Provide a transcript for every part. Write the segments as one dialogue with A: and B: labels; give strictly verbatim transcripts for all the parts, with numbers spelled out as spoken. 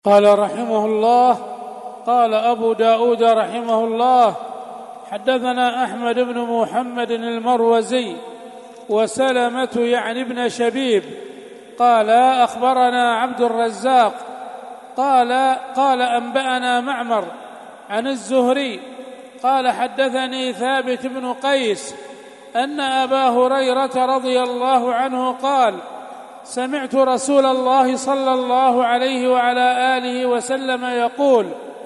A: قال رحمه الله: قال أبو داود رحمه الله: حدثنا أحمد بن محمد المروزي وسلمة يعني ابن شبيب قال أخبرنا عبد الرزاق قال قال أنبأنا معمر عن الزهري قال حدثني ثابت بن قيس أن أبا هريرة رضي الله عنه قال: سمعت رسول الله صلى الله عليه وعلى آله وسلم يقول: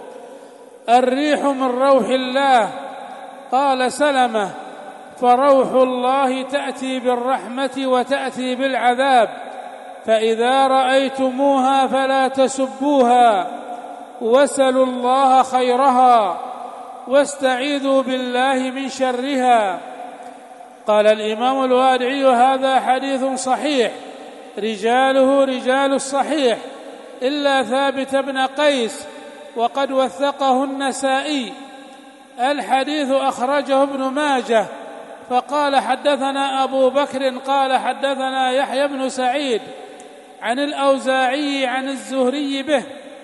A: الريح من روح الله. قال سلمة: فروح الله تأتي بالرحمة وتأتي بالعذاب، فإذا رأيتموها فلا تسبوها، واسألوا الله خيرها، واستعيذوا بالله من شرها. قال الإمام الوادعي: هذا حديث صحيح، رجاله رجال الصحيح إلا ثابت بن قيس، وقد وثقه النسائي. الحديث أخرجه ابن ماجه، فقال حدثنا أبو بكر قال حدثنا يحيى بن سعيد عن الأوزاعي عن الزهري به،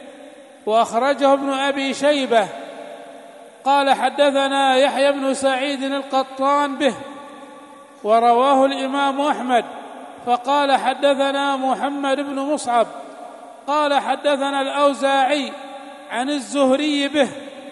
A: وأخرجه ابن أبي شيبة قال حدثنا يحيى بن سعيد القطان به، ورواه الإمام أحمد فقال حدثنا محمد بن مصعب قال حدثنا الأوزاعي عن الزهري به،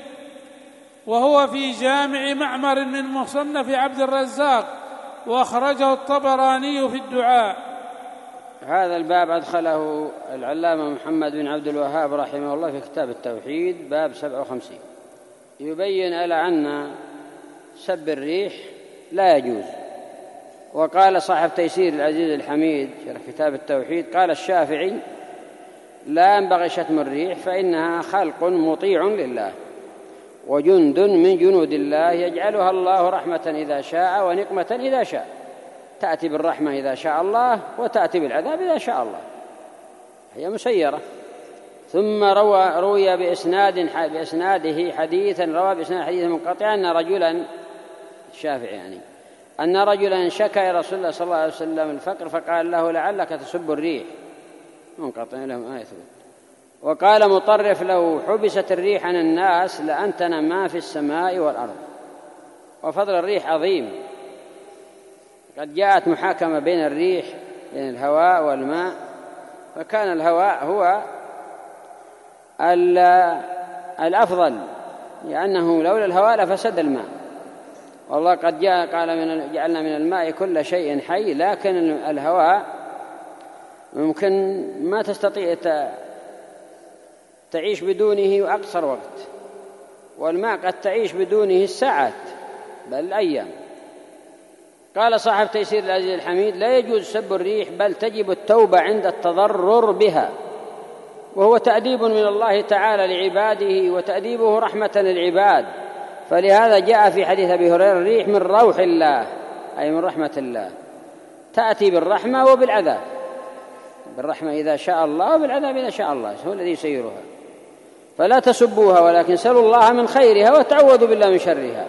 A: وهو في جامع معمر من مصنف عبد الرزاق، وأخرجه الطبراني في الدعاء.
B: هذا الباب أدخله العلامة محمد بن عبد الوهاب رحمه الله في كتاب التوحيد، باب سبعة وخمسين، يبين ألا أن سب الريح لا يجوز. وقال صاحب تيسير العزيز الحميد شرح كتاب التوحيد: قال الشافعي: لا ينبغي شتم الريح، فإنها خلق مطيع لله، وجند من جنود الله، يجعلها الله رحمة إذا شاء ونقمة إذا شاء، تأتي بالرحمة إذا شاء الله، وتأتي بالعذاب إذا شاء الله، هي مسيرة. ثم روى روي بإسناد بإسناده حديثا روى بإسناد حديثا منقطعا أن رجلا، الشافعي يعني، أن رجلا شكى إلى رسول الله صلى الله عليه وسلم الفقر، فقال له: لعلك تسب الريح، منقطع لهم آية. وقال مطرف له: حبست الريح عن الناس لأنتن ما في السماء والأرض. وفضل الريح عظيم، قد جاءت محاكمة بين الريح، بين الهواء والماء، فكان الهواء هو الأفضل، لأنه لولا الهواء لفسد الماء. والله قد جاء قال: من جعلنا من الماء كل شيء حي، لكن الهواء ممكن ما تستطيع تعيش بدونه أقصر وقت، والماء قد تعيش بدونه الساعات بل الأيام. قال صاحب تيسير العزيز الحميد: لا يجوز سب الريح، بل تجب التوبة عند التضرر بها، وهو تأديب من الله تعالى لعباده، وتأديبه رحمة للعباد. فلهذا جاء في حديث أبي هريرة: الريح من روح الله، أي من رحمة الله، تأتي بالرحمة وبالعذاب، بالرحمة إذا شاء الله، وبالعذاب إذا شاء الله، هو الذي يسيرها. فلا تسبوها، ولكن سلوا الله من خيرها، وتعوذوا بالله من شرها.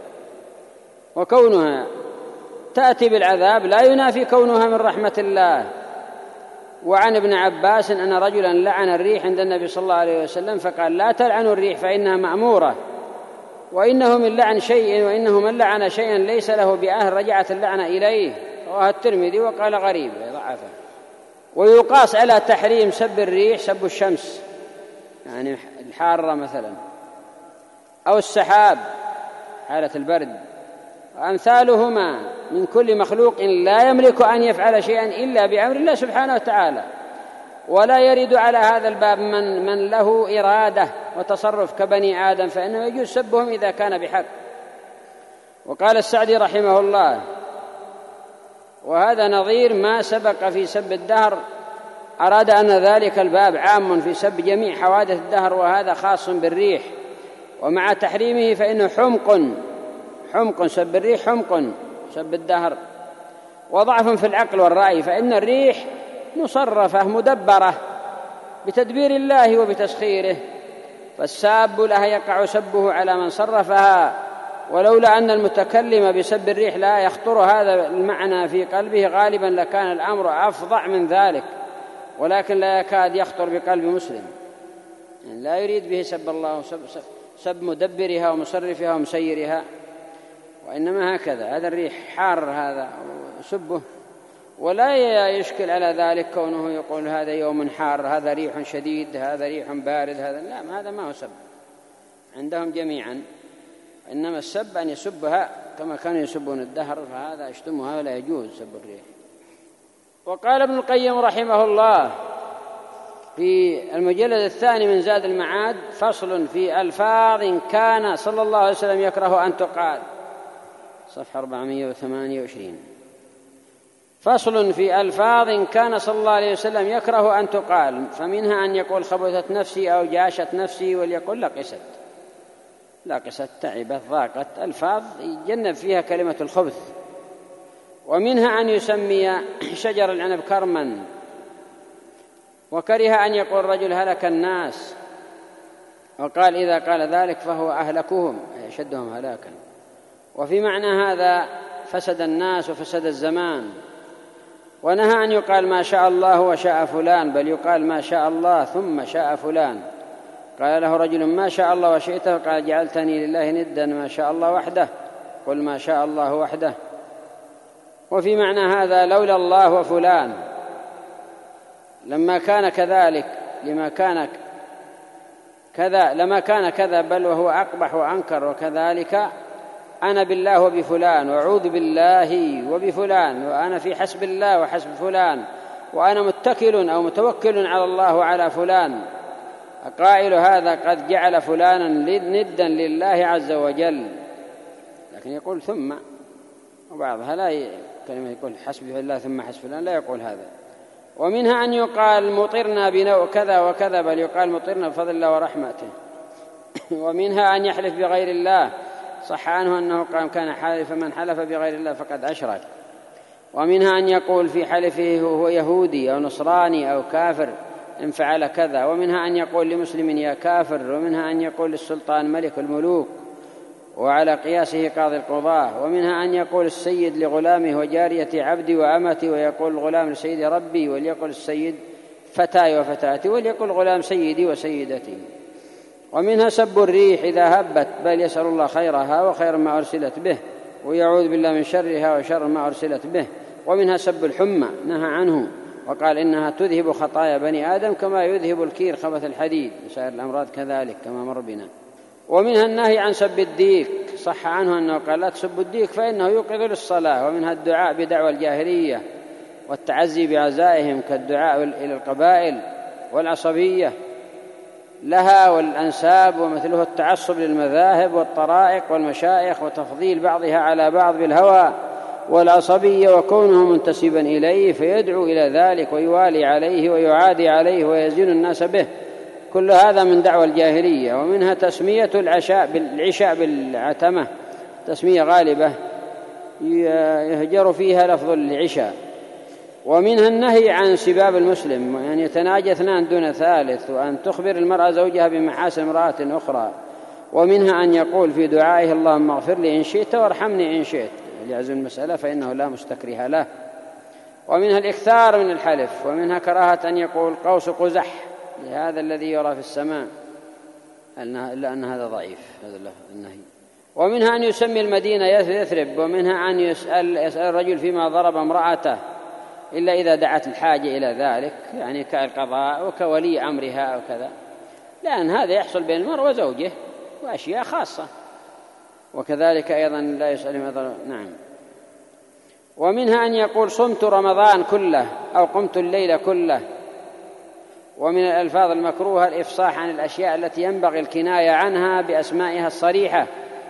B: وكونها تأتي بالعذاب لا ينافي كونها من رحمة الله. وعن ابن عباس أن رجلا لعن الريح عند النبي صلى الله عليه وسلم، فقال: لا تلعنوا الريح فإنها مأمورة، وإنه من لعن شيء، وإنه من لعن شيئا ليس له بأهل رجعت اللعنة إليه. رواه الترمذي وقال غريب، ضعفه. ويقاس على تحريم سب الريح سب الشمس، يعني الحارة مثلا، أو السحاب حالة البرد، وأمثالهما من كل مخلوق لا يملك أن يفعل شيئا إلا بأمر الله سبحانه وتعالى. ولا يرد على هذا الباب من, من له إرادة وتصرف كبني آدم، فإنه يجوز سبهم إذا كان بحق. وقال السعدي رحمه الله: وهذا نظير ما سبق في سب الدهر، أراد أن ذلك الباب عام في سب جميع حوادث الدهر، وهذا خاص بالريح. ومع تحريمه فإنه حمق حمق سب الريح، حمق سب الدهر، وضعف في العقل والرأي، فإن الريح مصرفة مدبرة بتدبير الله وبتسخيره، فالساب لها يقع سبه على من صرفها. ولولا أن المتكلم بسب الريح لا يخطر هذا المعنى في قلبه غالبا لكان الأمر أفظع من ذلك، ولكن لا يكاد يخطر بقلب مسلم. يعني لا يريد به سب الله وسب سب مدبرها ومصرفها ومسيرها، وإنما هكذا هذا الريح حار هذا سبه، ولا يشكل على ذلك كونه يقول هذا يوم حار، هذا ريح شديد، هذا ريح بارد، هذا لا، هذا ما هو سب عندهم جميعا. إنما السب أن يسبها كما كانوا يسبون الدهر، فهذا يشتمها ولا يجوز سب الريح. وقال ابن القيم رحمه الله في المجلد الثاني من زاد المعاد: فصل في ألفاظ كان صلى الله عليه وسلم يكره أن تقال، صفحة أربعمائة وثمانية وعشرين. فصل في ألفاظ كان صلى الله عليه وسلم يكره أن تقال، فمنها أن يقول خبثت نفسي أو جاشت نفسي، وليقول لقست لقست تعبت ضاقت، ألفاظ يجنب فيها كلمة الخبث. ومنها أن يسمي شجر العنب كرما، وكره أن يقول رجل هلك الناس، وقال إذا قال ذلك فهو أهلكهم أي أشدهم هلاكا. وفي معنى هذا فسد الناس وفسد الزمان. ونهى أن يقال ما شاء الله وشاء فلان، بل يقال ما شاء الله ثم شاء فلان. قال له رجل ما شاء الله وشئت، قال جعلتني لله ندا، ما شاء الله وحده، قل ما شاء الله وحده. وفي معنى هذا لولا الله وفلان، لما كان كذلك لما كان كذا لما كان كذا، بل وهو أقبح وأنكر. وكذلك أنا بالله وبفلان، وأعوذ بالله وبفلان، وأنا في حسب الله وحسب فلان، وأنا متكل أو متوكل على الله وعلى فلان. قائل هذا قد جعل فلانا ندا لله عز وجل، لكن يقول ثم، وبعضها لا ي... كلمة يقول حسبي الله ثم حسب فلان، لا يقول هذا. ومنها أن يقال مطرنا بنوع كذا وكذا، بل يقال مطرنا بفضل الله ورحمته. ومنها أن يحلف بغير الله، صح عنه أنه قال كان حالفا من حلف بغير الله فقد أشرك. ومنها أن يقول في حلفه هو يهودي أو نصراني أو كافر إن فعل كذا. ومنها أن يقول لمسلم يا كافر. ومنها أن يقول للسلطان ملك الملوك، وعلى قياسه قاضي القضاة. ومنها أن يقول السيد لغلامه وجارية عبدي وأمتي، ويقول الغلام لسيد ربي، وليقول السيد فتاي وفتاتي، وليقول غلام سيدي وسيدتي. ومنها سب الريح إذا هبت، بل يسأل الله خيرها وخير ما أرسلت به، ويعوذ بالله من شرها وشر ما أرسلت به. ومنها سب الحمى، نهى عنه وقال إنها تذهب خطايا بني آدم كما يذهب الكير خبث الحديد، وسائر الأمراض كذلك كما مر بنا. ومنها النهي عن سب الديك، صح عنه أنه قال لا تسب الديك فإنه يوقظ للصلاة. ومنها الدعاء بدعوى الجاهلية والتعزي بعزائهم، كالدعاء إلى القبائل والعصبية لها والأنساب، ومثله التعصب للمذاهب والطرائق والمشايخ، وتفضيل بعضها على بعض بالهوى والعصبية، وكونه منتسبا إليه فيدعو إلى ذلك ويوالي عليه ويعادي عليه ويزين الناس به. كل هذا من دعوى الجاهلية. ومنها تسمية العشاء بالعشاء بالعتمة، تسمية غالبة يهجر فيها لفظ العشاء. ومنها النهي عن سباب المسلم، أن يعني يتناجى اثنان دون ثالث، وأن تخبر المرأة زوجها بمحاسن امرأة أخرى. ومنها أن يقول في دعائه اللهم اغفر لي إن شئت وارحمني إن شئت، ليعزم المسألة فإنه لا مستكره له. ومنها الإكثار من الحلف. ومنها كراهة أن يقول قوس قزح لهذا الذي يرى في السماء، إلا أن هذا ضعيف هذا النهي. ومنها أن يسمي المدينة يثرب. ومنها أن يسأل, يسأل الرجل فيما ضرب امرأته إلا إذا دعت الحاجة إلى ذلك، يعني كالقضاء وكولي أمرها أو كذا، لأن هذا يحصل بين المرء وزوجه وأشياء خاصة. وكذلك أيضا لا يسأل ماذا. نعم. ومنها أن يقول صمت رمضان كله أو قمت الليل كله. ومن الألفاظ المكروهة الإفصاح عن الأشياء التي ينبغي الكناية عنها بأسمائها الصريحة.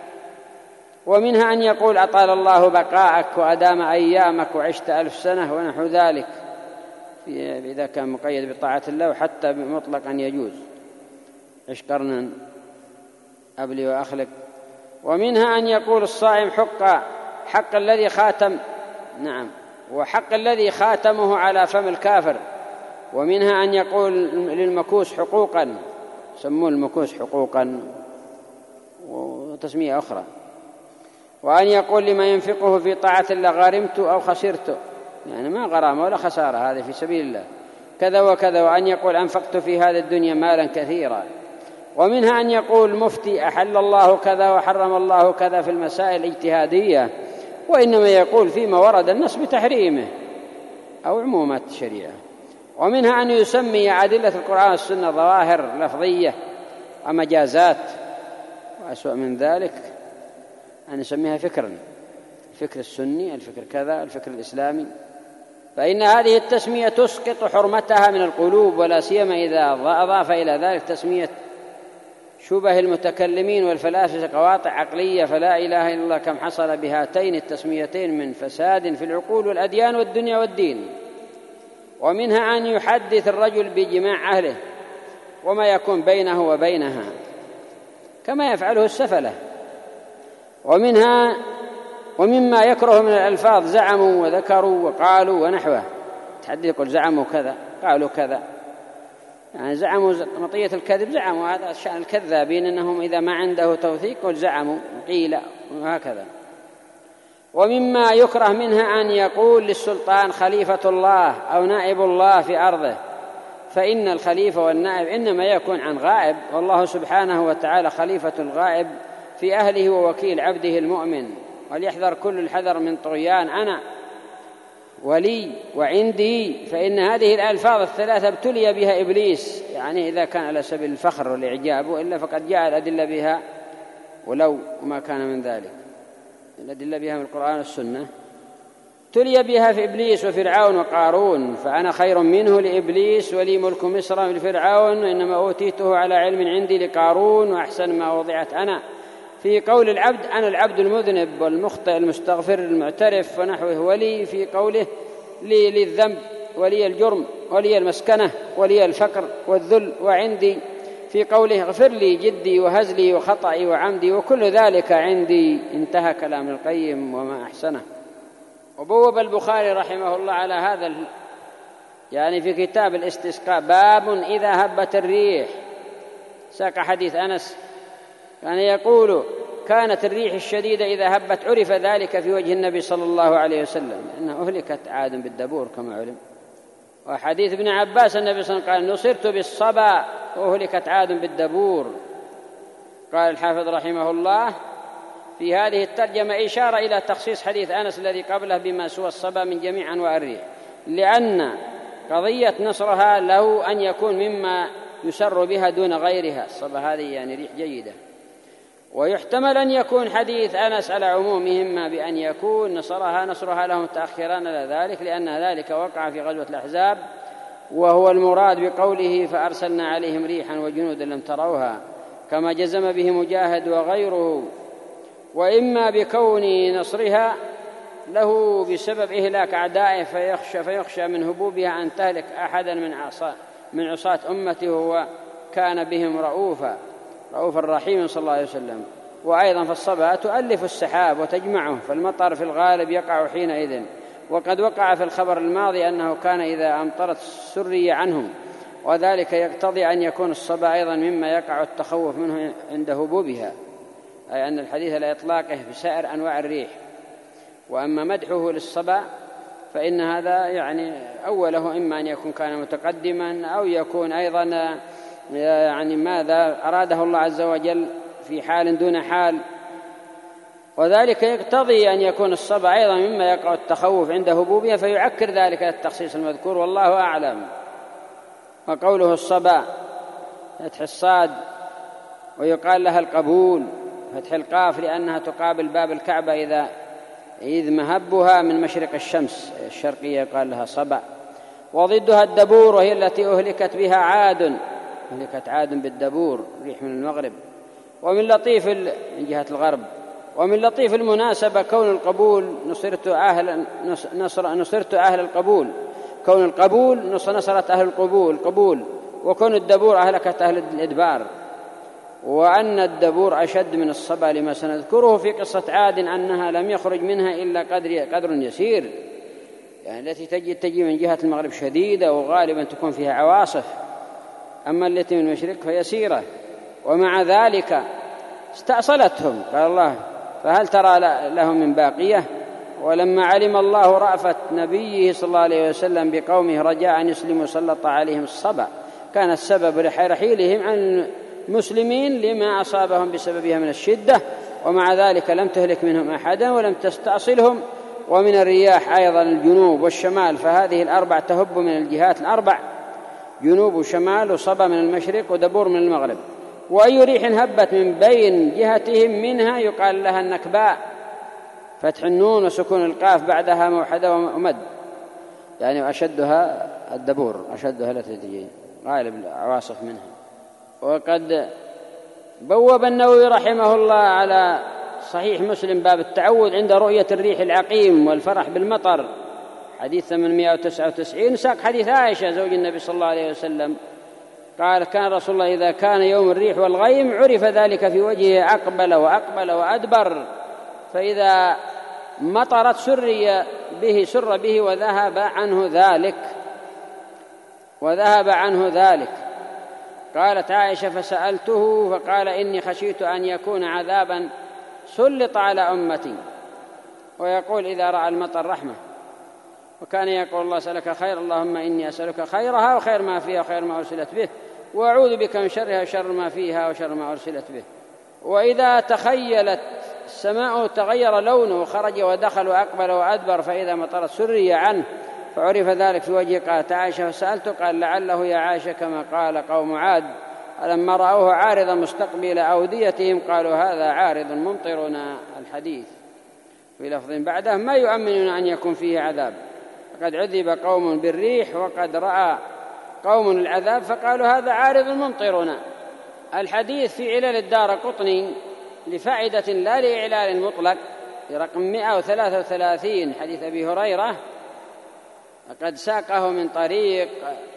B: ومنها أن يقول أطال الله بقاءك وأدام أيامك وعشت ألف سنة ونحو ذلك، إذا كان مقيد بطاعة الله، وحتى مطلقا يجوز، عش قرنا أبلي وأخلق. ومنها أن يقول الصائم حق حق الذي خاتم نعم وحق الذي خاتمه على فم الكافر. ومنها أن يقول للمكوس حقوقا، سموه المكوس حقوقا وتسمية أخرى. وأن يقول لما ينفقه في طاعة الله غارمت أو خسرت، يعني ما غرامة ولا خسارة، هذا في سبيل الله كذا وكذا. وأن يقول أنفقت في هذه الدنيا مالا كثيرا، ومنها أن يقول مفتي أحل الله كذا وحرم الله كذا في المسائل الاجتهادية، وإنما يقول فيما ورد النص بتحريمه أو عمومات الشريعة. ومنها أن يسمي أدلة القرآن والسنة ظواهر لفظية ومجازات، وأسوأ من ذلك أن يسميها فكرا، الفكر السني، الفكر كذا، الفكر الإسلامي، فإن هذه التسمية تسقط حرمتها من القلوب، ولا سيما إذا أضاف إلى ذلك تسمية شبه المتكلمين والفلاسفة قواطع عقلية، فلا إله إلا الله كم حصل بهاتين التسميتين من فساد في العقول والأديان والدنيا والدين. ومنها أن يحدث الرجل بجماع أهله وما يكون بينه وبينها كما يفعله السفلة. ومنها ومما يكره من الألفاظ زعموا وذكروا وقالوا ونحوه، تحدث يقول زعموا كذا قالوا كذا، يعني زعموا مطية الكذب، زعموا هذا شأن الكذابين أنهم إذا ما عنده توثيق قل زعموا قيل وهكذا. ومما يكره منها أن يقول للسلطان خليفة الله أو نائب الله في أرضه، فإن الخليفة والنائب إنما يكون عن غائب، والله سبحانه وتعالى خليفة الغائب في أهله ووكيل عبده المؤمن. وليحذر كل الحذر من طغيان أنا ولي وعندي، فإن هذه الألفاظ الثلاثة ابتلي بها إبليس، يعني إذا كان على سبيل الفخر والإعجاب، وإلا فقد جاء الأدلة بها ولو ما كان من ذلك، الأدلة بها من القرآن والسنة. ابتلي بها في إبليس وفرعون وقارون، فأنا خير منه لإبليس ولي ملك مصر لفرعون، وإنما أوتيته على علم عندي لقارون، وأحسن ما وضعت أنا في قول العبد أنا العبد المذنب والمخطئ المستغفر المعترف ونحوه، ولي في قوله لي للذنب ولي الجرم ولي المسكنة ولي الفقر والذل، وعندي في قوله اغفر لي جدي وهزلي وخطئي وعمدي وكل ذلك عندي. انتهى كلام القيم وما أحسنه. وبوب البخاري رحمه الله على هذا يعني في كتاب الاستسقاء باب إذا هبت الريح، ساق حديث أنس كان يقول كانت الريح الشديدة إذا هبت عرف ذلك في وجه النبي صلى الله عليه وسلم لأنه أهلكت عاد بالدبور كما علم. وحديث ابن عباس النبي صلى الله عليه وسلم قال نصرت بالصبا وأهلكت عاد بالدبور. قال الحافظ رحمه الله في هذه الترجمة إشارة إلى تخصيص حديث أنس الذي قبله بما سوى الصبا من جميع أنواع الريح، لأن قضية نصرها له أن يكون مما يسر بها دون غيرها. الصبا هذه يعني ريح جيدة. ويحتمل أن يكون حديث أنس على عمومهما بأن يكون نصرها نصرها لهم تأخيران على ذلك، لأن ذلك وقع في غزوة الأحزاب، وهو المراد بقوله فأرسلنا عليهم ريحا وجنودا لم تروها، كما جزم به مجاهد وغيره. وإما بكون نصرها له بسبب إهلاك أعدائه فيخشى, فيخشى من هبوبها أن تهلك أحدا من عصا من عصاة أمته، وكان بهم رؤوفا رؤوفا رحيما صلى الله عليه وسلم. وأيضا فالصبا تؤلف السحاب وتجمعه، فالمطر في الغالب يقع حينئذ. وقد وقع في الخبر الماضي أنه كان إذا أمطرت سري عنهم، وذلك يقتضي أن يكون الصبا أيضا مما يقع التخوف منه عند هبوبها، أي أن الحديث لا إطلاقه بسائر أنواع الريح. وأما مدحه للصبا فإن هذا يعني أوله إما أن يكون كان متقدما أو يكون أيضا يعني ماذا أراده الله عز وجل في حال دون حال، وذلك يقتضي أن يكون الصبا أيضا مما يقع التخوف عند هبوبها، فيعكر ذلك التخصيص المذكور والله أعلم. وقوله الصبا فتح الصاد ويقال لها القبول فتح القاف لأنها تقابل باب الكعبة إذا إذ مهبها من مشرق الشمس الشرقية يقال لها صبا. وضدها الدبور وهي التي أهلكت بها عاد، أهلكت عاد بالدبور ريح من المغرب. ومن لطيف من جهة الغرب. ومن لطيف المناسبة كون القبول نصرت أهل نصر نصرت أهل القبول، كون القبول نصرت أهل القبول قبول، وكون الدبور أهلكت أهل الإدبار. وأن الدبور أشد من الصبا لما سنذكره في قصة عاد أنها لم يخرج منها إلا قدر قدر يسير، يعني التي تجي تجي من جهة المغرب شديدة وغالبا تكون فيها عواصف، أما التي من المشرق فيسيرة. ومع ذلك استأصلتهم، قال الله فهل ترى لهم من باقية. ولما علم الله رأفة نبيه صلى الله عليه وسلم بقومه رجاء أن يسلموا سلط عليهم الصبا، كان السبب لرحيلهم عن مسلمين لما أصابهم بسببها من الشدة، ومع ذلك لم تهلك منهم أحدا ولم تستأصلهم. ومن الرياح أيضا الجنوب والشمال، فهذه الأربع تهب من الجهات الأربع، جنوب وشمال وصبا من المشرق ودبور من المغرب. وأي ريح هبت من بين جهتهم منها يقال لها النكباء، فتح النون وسكون القاف بعدها موحدة ومد، يعني أشدها الدبور، أشدها التي تجي غالب العواصف منها. وقد بوب النووي رحمه الله على صحيح مسلم باب التعوذ عند رؤية الريح العقيم والفرح بالمطر، حديث ثمانمائة وتسعة وتسعين، ساق حديث عائشة زوج النبي صلى الله عليه وسلم قال: كان رسول الله إذا كان يوم الريح والغيم عرف ذلك في وجهه، أقبل وأقبل وأدبر، فإذا مطرت سري به سر به وذهب عنه ذلك وذهب عنه ذلك. قالت عائشة: فسألته فقال: إني خشيت أن يكون عذابا سلط على أمتي. ويقول إذا رأى المطر رحمة، وكان يقول: الله أسألك خير، اللهم إني أسألك خيرها وخير ما فيها وخير ما أرسلت به، وأعوذ بك من شرها وشر ما فيها وشر ما أرسلت به. وإذا تخيلت السماء تغير لونه وخرج ودخل وأقبل وأدبر، فإذا مطرت سري عنه فعرف ذلك في وجهه. قالت عائشة: فسألته قال: لعله يا عائشة كما قال قوم عاد لما رأوه عارضا مستقبل أوديتهم قالوا هذا عارض ممطرنا. الحديث في لفظ بعده: ما يؤمنون أن يكون فيه عذاب، فقد عذب قوم بالريح وقد رأى قوم العذاب فقالوا هذا عارض ممطرنا. الحديث في علل الدارقطني لفائدة لا لإعلان مطلق، في رقم مئة وثلاثة وثلاثين، حديث أبي هريرة، قد ساقه من طريق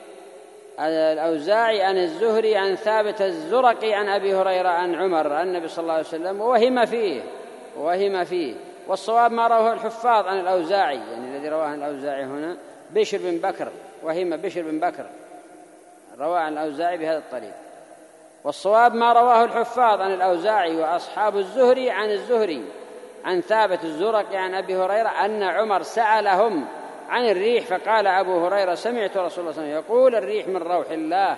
B: الأوزاعي عن الزهري عن ثابت الزرقي عن أبي هريرة عن عمر عن النبي صلى الله عليه وسلم، ووهم فيه ووهم فيه والصواب ما رواه الحفاظ عن الأوزاعي، يعني الذي رواه الأوزاعي هنا بشر بن بكر، وهم بشر بن بكر رواه عن الأوزاعي بهذا الطريق. والصواب ما رواه الحفاظ عن الأوزاعي وأصحاب الزهري عن الزهري عن ثابت الزرقي عن أبي هريرة أن عمر سألهم عن الريح، فقال أبو هريرة: سمعت رسول الله صلى الله عليه وسلم يقول: الريح من روح الله.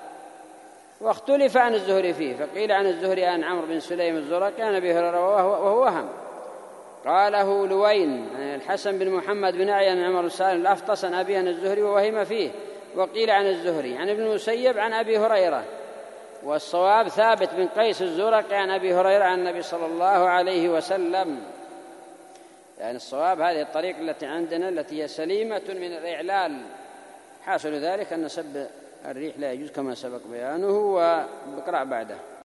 B: واختلف عن الزهري فيه، فقيل عن الزهري عن عمرو بن سليم الزرقي عن أبي هريرة وهو وهم. قاله لوين عن الحسن بن محمد بن أعين عن عمر السالم الأفطس عن أبيه عن الزهري ووهم فيه. وقيل عن الزهري عن ابن المسيب عن أبي هريرة، والصواب ثابت بن قيس الزرقي عن أبي هريرة عن النبي صلى الله عليه وسلم. يعني الصواب هذه الطريقة التي عندنا التي هي سليمة من الإعلال. حاصل ذلك أن سب الريح لا يجوز كما سبق بيانه، وبقرأ بعده.